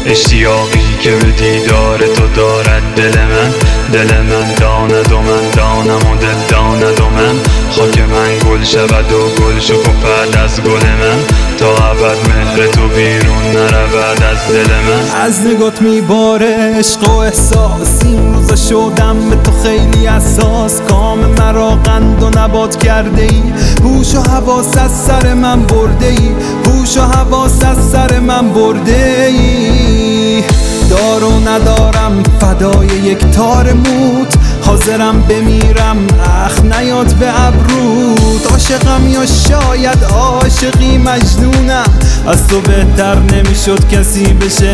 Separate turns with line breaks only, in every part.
اشتیاقی که به دیدار تو دارد دل من داند و من دانم و دل داند و من خاک من گل شود و گل شکفد از گل من تا ابد مهر تو بیرون نرود از دل من.
از نگات میباره عشق و احساس، این روزا شدم به تو خیلی اساس. کام مرا قند و نبات کرده ای، هوش و حواس از سر من برده ای، هوش و حواس از سر من برده ای. دار و ندارم فدای یک تار موت، حاضرم بمیرم اخ نیاد به ابروت. عاشقم یا شاید عاشقی مجنونم، از تو بهتر نمیشد کسی بشه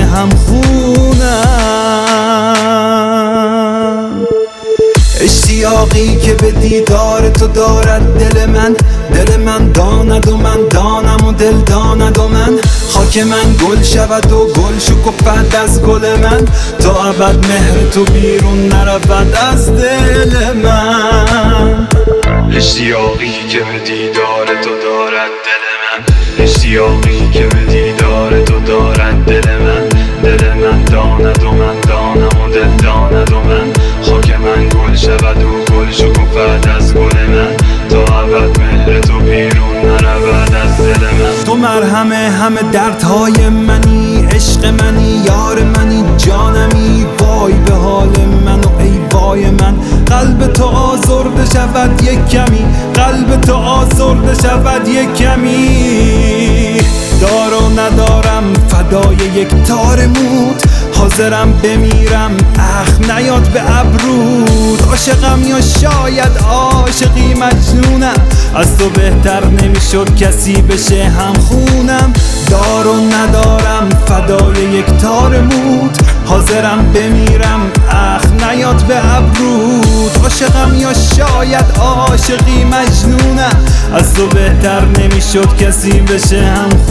همخونم. اشتیاقی که به دیدار تو دارد دل من داند و من دانم و دل داند و من خاک من گل شود و گل شکفد از گل من تا ابد مهر تو بیرون نرود از دل من.
اشتیاقی که به دیدار تو دارد دل من، اشتیاقی که به دیدار تو دارد دل من داند و من دانم و دل داند و من خاک من گل شود و گل شکفد از گل من تا ابد مهر تو بیرون نرود از دل من.
تو مرهم همه دردهای منی، عشق منی، یار منی، جانمی. وای به حال من و ای وای من، قلب تو آزرده شود یک کمی، قلب تو آزرده شود یک کمی. دار و ندارم فدای یک تار موت، حاضرم بمیرم اخ نیاد به ابروت. عاشقم یا شاید عاشقی مجنونم، از تو بهتر نمیشد کسی بشه همخونم. دار و ندارم فدای یک تار موت، حاضرم بمیرم اخ نیاد به ابروت. عاشقم یا شاید عاشقی مجنونم، از تو بهتر نمیشد کسی بشه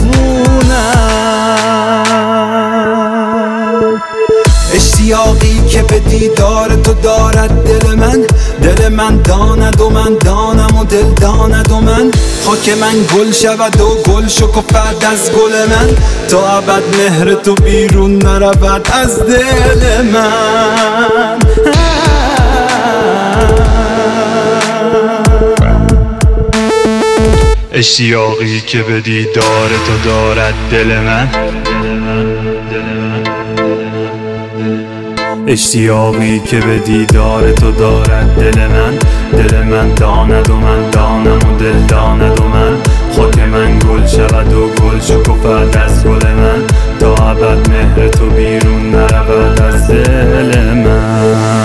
همخونم. اشتیاقی که به دیدار تو دارد دل من داند و من دانم و دل داند و من خاک من گل شود و گل شکفد از گل من تا ابد مهر تو بیرون نرود از دل من.
اشتیاقی که به دیدار تو دارد دل من، اشتیاقی که به دیدار تو دارد دل من داند و من دانم و دل داند و من خاک من گل شود و گل شکفد از گل من تا ابد مهر تو بیرون نرود از دل من.